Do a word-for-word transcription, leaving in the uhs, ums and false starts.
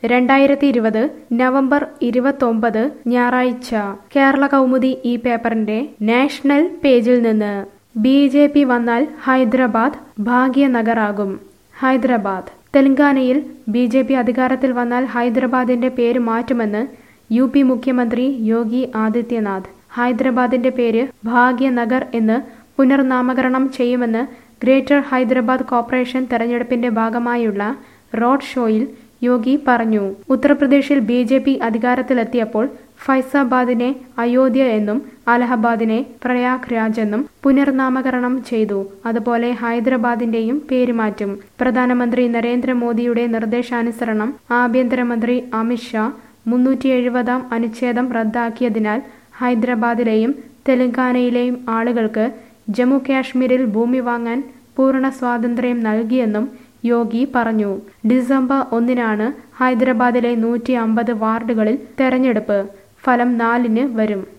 രണ്ടായിരത്തി ഇരുപത് നവംബർ ഇരുപത്തൊമ്പത് ഞായറാഴ്ച കേരള കൗമുദി ഈ പേപ്പറിന്റെ നാഷണൽ പേജിൽ നിന്ന് ബി ജെ പി വന്നാൽ ഹൈദരാബാദ് ഭാഗ്യനഗറാകും. ഹൈദരാബാദ് തെലങ്കാനയിൽ ബി ജെ പി അധികാരത്തിൽ വന്നാൽ ഹൈദരാബാദിന്റെ പേര് മാറ്റുമെന്ന് യു പി മുഖ്യമന്ത്രി യോഗി ആദിത്യനാഥ്. ഹൈദരാബാദിന്റെ പേര് ഭാഗ്യനഗർ എന്ന് പുനർനാമകരണം ചെയ്യുമെന്ന് ഗ്രേറ്റർ ഹൈദരാബാദ് കോർപ്പറേഷൻ തെരഞ്ഞെടുപ്പിന്റെ ഭാഗമായുള്ള റോഡ് ഷോയിൽ യോഗി പറഞ്ഞു. ഉത്തർപ്രദേശിൽ ബി ജെ പി അധികാരത്തിലെത്തിയപ്പോൾ ഫൈസാബാദിനെ അയോധ്യ എന്നും അലഹബാദിനെ പ്രയാഗ് രാജ് എന്നും പുനർനാമകരണം ചെയ്തു. അതുപോലെ ഹൈദരാബാദിന്റെയും പേര് മാറ്റും. പ്രധാനമന്ത്രി നരേന്ദ്രമോദിയുടെ നിർദ്ദേശാനുസരണം ആഭ്യന്തരമന്ത്രി അമിത് ഷാ മുന്നൂറ്റി എഴുപതാം അനുച്ഛേദം റദ്ദാക്കിയതിനാൽ ഹൈദരാബാദിലെയും തെലങ്കാനയിലെയും ആളുകൾക്ക് ജമ്മു കാശ്മീരിൽ ഭൂമി വാങ്ങാൻ പൂർണ്ണ സ്വാതന്ത്ര്യം നൽകിയെന്നും യോഗി പറഞ്ഞു. ഡിസംബർ ഒന്നിനാണ് ഹൈദരാബാദിലെ നൂറ്റി അമ്പത് വാർഡുകളിൽ തെരഞ്ഞെടുപ്പ്. ഫലം നാലിന് വരും.